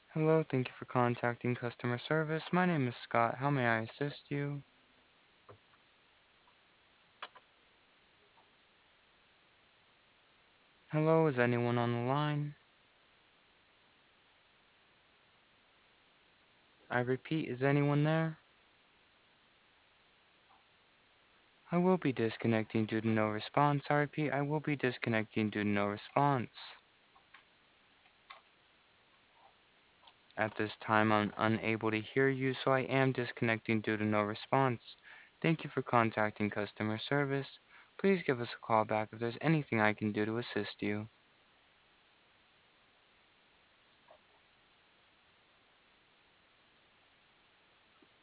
Hello, thank you for contacting customer service. My name is Scott. How may I assist you? Hello, is anyone on the line? I repeat, is anyone there? I will be disconnecting due to no response. I repeat, I will be disconnecting due to no response. At this time, I'm unable to hear you, so I am disconnecting due to no response. Thank you for contacting customer service. Please give us a call back if there's anything I can do to assist you.